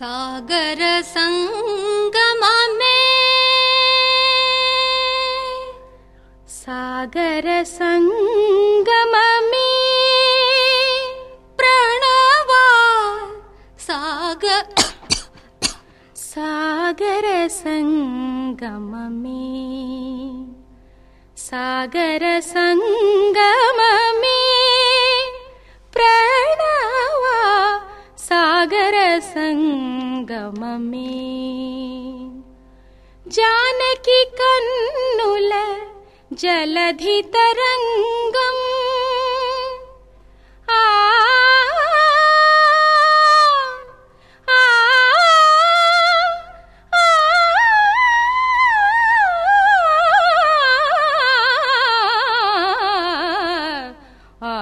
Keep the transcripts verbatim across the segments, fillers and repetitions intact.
सागर संगममे सागर संगममे प्रणवा सागर सागर संगममे सागर संगममे प्रणवा सागर संगममे जानकी कन्नुल जलधि तरंगम आ आ आ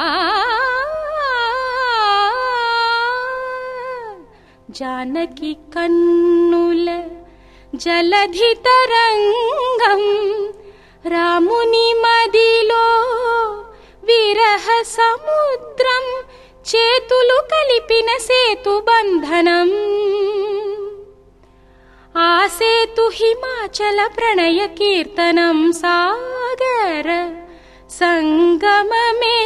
जानकी कन्नुल जलधि तरंगम रामुनि मदिलो विरह समुद्रम చేతులు కలిపిన సేతు బంధనం ఆ సేతు హిమాచల ప్రణయ కీర్తనం సాగర సంగమమే